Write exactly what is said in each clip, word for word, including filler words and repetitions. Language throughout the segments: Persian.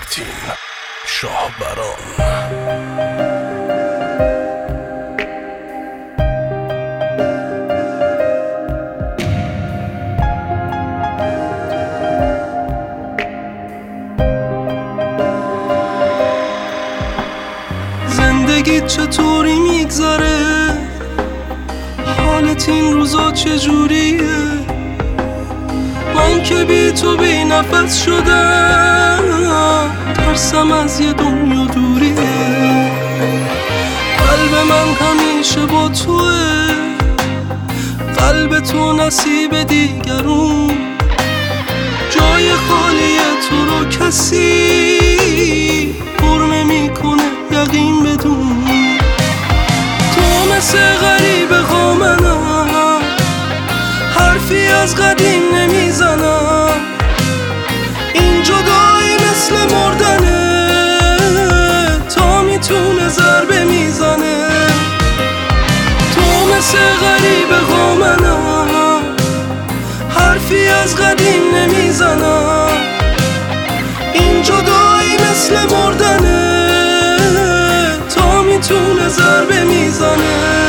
متین شاهبران. زندگیت چطوری میگذره؟ حالت این روزا چجوریه؟ من که بی تو بی نفس شدم، ترسم از یه دنیا دوریه. قلب من همیشه با توه، قلب تو نصیب دیگرون. جای خالی تو رو کسی پر نمیکنه، یقین بدون. تو مثل غریب خامنم، حرفی از قدیم نمیزنم. این جدایی مثل مردنه، تا میتونه ضربه میزنه. تو مثل غریب خامنم، حرفی از قدیم نمیزنم. این جدایی مثل مردنه، تا میتونه ضربه میزنه.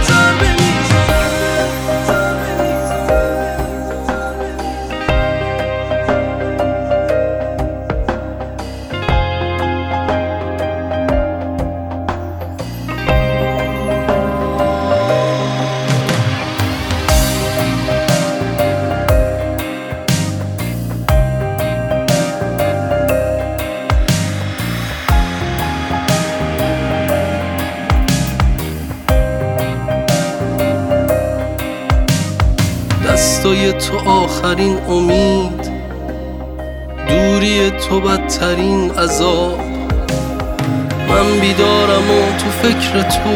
دستای تو آخرین امید، دوری تو بدترین عذاب. من بیدارم و تو فکر تو،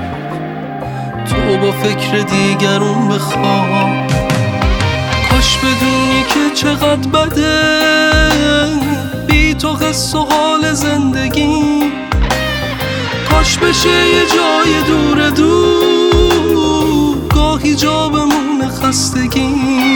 تو با فکر دیگرون بخواب. کاش بدونی که چقدر بده بی تو قصه و حال زندگی. کاش بشه یه جای دور دور، گاهی جا بمونه خستگی.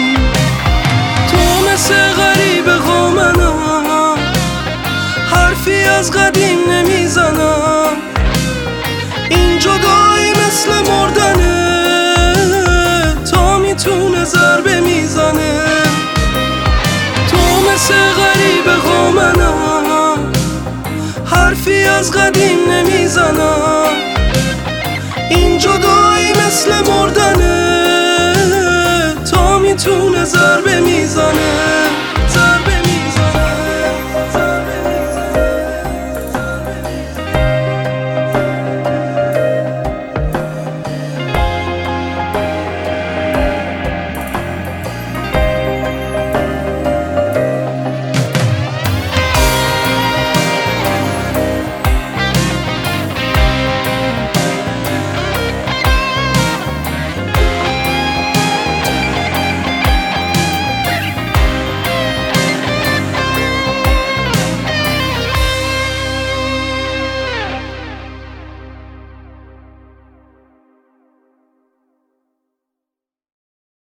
تو مثل غریب خامنم، حرفی از قدیم نمیزنم. این جدایی مثل مردنه، تا میتونه ضربه میزنه. تو مثل غریب خامنم، حرفی از قدیم نمیزنم. این جدایی مثل مردنه،